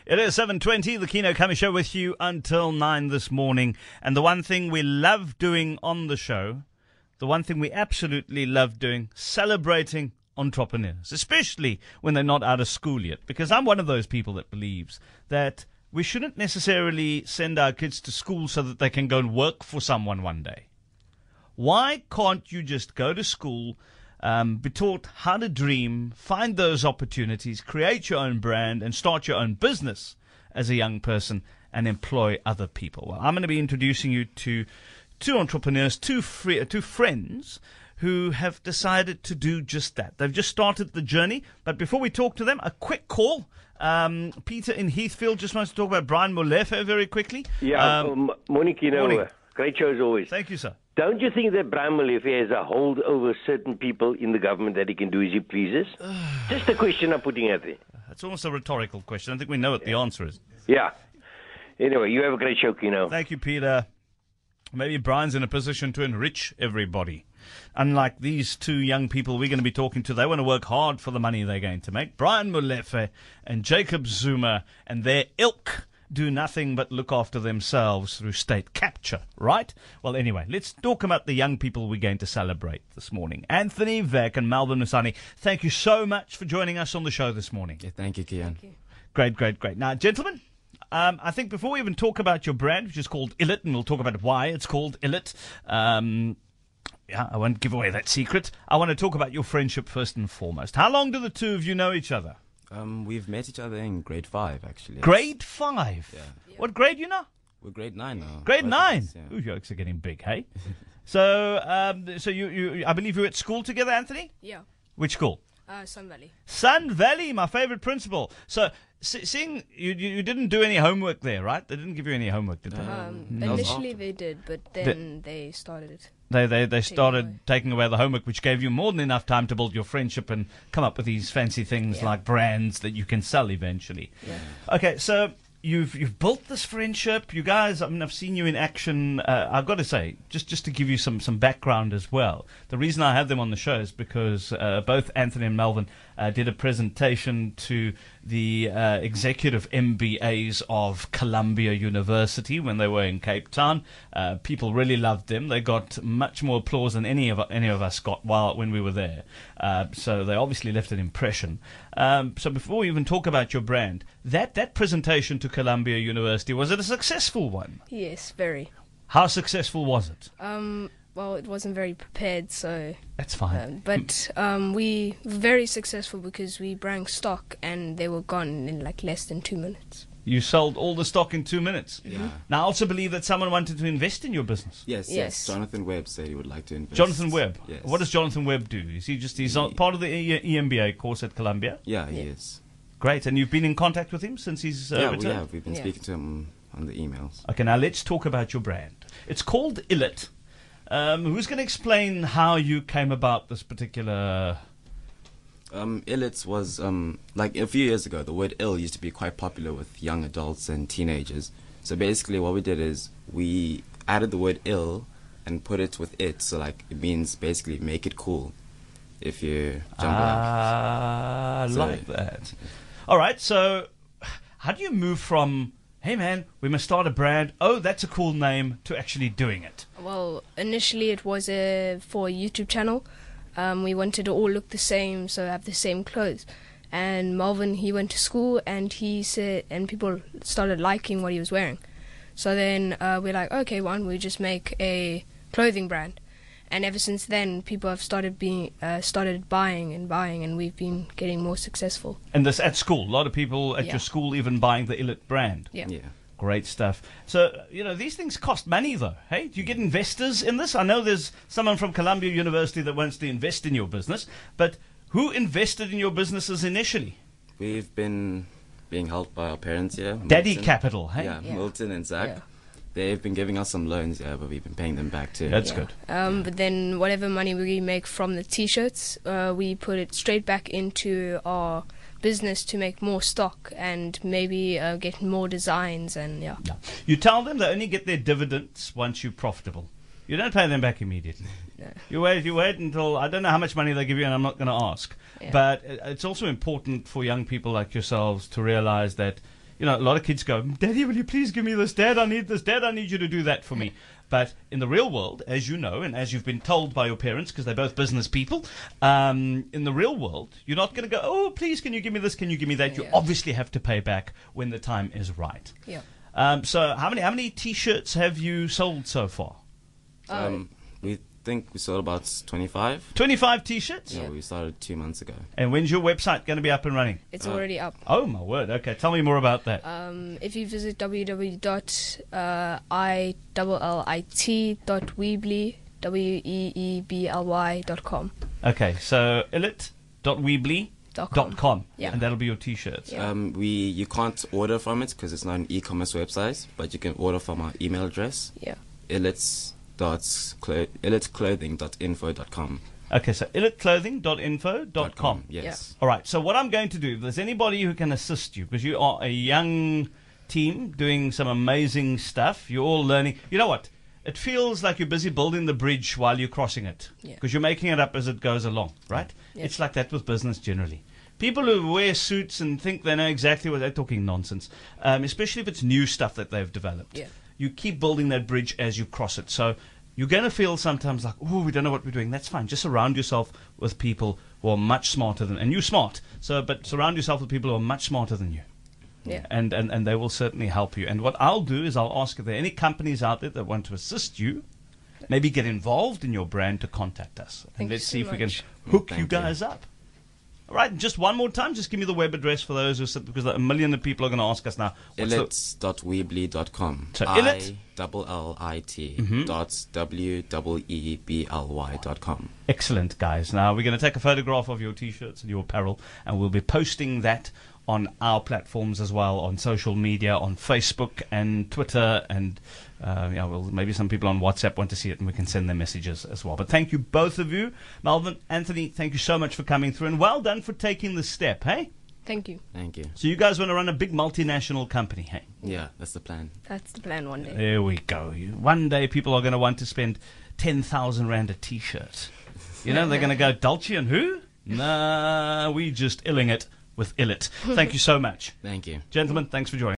It is 7:20, the Keno Kami Show with you until 9 this morning. And the one thing we love doing on the show, the one thing we absolutely love doing, celebrating entrepreneurs, especially when they're not out of school yet. Because I'm one of those people that believes that we shouldn't necessarily send our kids to school so that they can go and work for someone one day. Why can't you just go to school, be taught how to dream, find those opportunities, create your own brand, and start your own business as a young person and employ other people? Well, I'm going to be introducing you to two entrepreneurs, two friends who have decided to do just that. They've just started the journey. But before we talk to them, a quick call. Peter in Heathfield just wants to talk about Brian Molefe very quickly. Yeah, morning, Keno. Morning. Great show as always. Thank you, sir. Don't you think that Brian Molefe has a hold over certain people in the government that he can do as he pleases? Just a question I'm putting out there. It's almost a rhetorical question. I think we know what the answer is. Yeah. Anyway, you have a great show, Keno. Thank you, Peter. Maybe Brian's in a position to enrich everybody. Unlike these two young people we're going to be talking to, they want to work hard for the money they're going to make. Brian Molefe and Jacob Zuma and their ilk do nothing but look after themselves through state capture, right? Well, anyway, let's talk about the young people we're going to celebrate this morning. Anthony Vek and Melvin Musani, thank you so much for joining us on the show this morning. Yeah, thank you, Kian. Great. Now, gentlemen, I think before we even talk about your brand, which is called Illit, and we'll talk about why it's called Illit, I won't give away that secret. I want to talk about your friendship first and foremost. How long do the two of you know each other? We've met each other in grade 5, actually. Grade 5? Yeah. What grade you know? We're grade 9 now. Grade Both 9? of us, yeah. Ooh, your jokes are getting big, hey? So you, I believe you were at school together, Anthony? Yeah, Which school? Sun Valley. Sun Valley, my favorite principal. So, seeing you didn't do any homework there, right? They didn't give you any homework, did they? Initially they did, but then they started it. They started away. taking away the homework, which gave you more than enough time to build your friendship and come up with these fancy things like brands that you can sell eventually. Yeah. Okay, so you've built this friendship. You guys, I mean, I've seen you in action. I've got to say, just to give you some background as well. The reason I had them on the show is because both Anthony and Melvin did a presentation to the executive MBAs of Columbia University when they were in Cape Town. People really loved them. They got much more applause than any of us got when we were there. So they obviously left an impression. So before we even talk about your brand, that presentation to Columbia University, was it a successful one? Yes, very. How successful was it? Well, it wasn't very prepared, so. That's fine. But we were very successful because we brought stock and they were gone in like less than 2 minutes. You sold all the stock in 2 minutes. Yeah. Now, I also believe that someone wanted to invest in your business. Yes. Jonathan Webb said he would like to invest. Jonathan Webb. Yes. What does Jonathan Webb do? Is he's part of the EMBA course at Columbia? Yeah, he is. Great. And you've been in contact with him since he's Yeah, we returned? have. We've been speaking to him on the emails. Okay, now let's talk about your brand. It's called Illit. Who's going to explain how you came about this particular... Illits was, like a few years ago, the word ill used to be quite popular with young adults and teenagers. So basically what we did is we added the word ill and put it with it. So like it means basically make it cool if you jump I like that. All right, so how do you move from, hey man, we must start a brand, oh, that's a cool name, to actually doing it? Well, initially it was for a YouTube channel. We wanted to all look the same, so have the same clothes. And Melvin, he went to school and he said, and people started liking what he was wearing. So then we're like, okay, why don't we just make a clothing brand? And ever since then, people have started buying, and we've been getting more successful. And this at school, a lot of people at your school even buying the Illit brand. Yeah. Great stuff. So, these things cost money, though. Hey, do you get investors in this? I know there's someone from Columbia University that wants to invest in your business, but who invested in your businesses initially? We've been being helped by our parents here. Daddy Milton. Capital, hey? Yeah, Milton and Zach. Yeah. They've been giving us some loans, but we've been paying them back too. That's good. But then whatever money we make from the T-shirts, we put it straight back into our business to make more stock and maybe get more designs and You tell them they only get their dividends once you're profitable. You don't pay them back immediately. No. You wait until, I don't know how much money they give you, and I'm not going to ask. Yeah. But it's also important for young people like yourselves to realize that You know, a lot of kids go, Daddy, will you please give me this? Dad, I need this. Dad, I need you to do that for me. But in the real world, as you know, and as you've been told by your parents, because they're both business people, in the real world, you're not going to go, oh, please, can you give me this? Can you give me that? You Yeah. obviously have to pay back when the time is right. Yeah. So how many T-shirts have you sold so far? We think we sold about 25. 25 T-shirts? Yeah, we started 2 months ago. And when's your website going to be up and running? It's already up. Oh, my word. Okay, tell me more about that. If you visit www.weebly.com. Okay, so illit.weebly.com. Yeah. And that'll be your T-shirts. Yeah. You can't order from it because it's not an e-commerce website, but you can order from our email address, Yeah. illitsclothing.info.com. Okay, so illitclothing.info.com. Yes. All right, so what I'm going to do, if there's anybody who can assist you, because you are a young team doing some amazing stuff, you're all learning. You know what? It feels like you're busy building the bridge while you're crossing it, Yeah. because you're making it up as it goes along, right? Yeah. It's like that with business generally. People who wear suits and think they know exactly what they're talking nonsense, especially if it's new stuff that they've developed. Yeah. You keep building that bridge as you cross it. So you're going to feel sometimes like, oh, we don't know what we're doing. That's fine. Just surround yourself with people who are much smarter than, and you're smart. So, but surround yourself with people who are much smarter than you. Yeah. And they will certainly help you. And what I'll do is I'll ask if there are any companies out there that want to assist you, maybe get involved in your brand, to contact us. And Thank let's you see so if we can much. hook Thank you you. guys up. All right, and just one more time, just give me the web address for those who sit, because a million of people are going to ask us now. What's the, illits.weebly.com. So illit- ILLIT dot WEEBLY.com. Excellent, guys. Now, we're going to take a photograph of your T-shirts and your apparel, and we'll be posting that on our platforms as well, on social media, on Facebook and Twitter, and maybe some people on WhatsApp want to see it, and we can send them messages as well. But thank you, both of you. Melvin, Anthony, thank you so much for coming through, and well done for taking the step, hey? Thank you. Thank you. So you guys want to run a big multinational company, hey? Yeah, that's the plan. That's the plan one day. There we go. One day people are going to want to spend 10,000 Rand a T-shirt. You know, they're going to go, Dolce and who? Nah, we just illing it with Illit. Thank you so much. Thank you. Gentlemen, thanks for joining.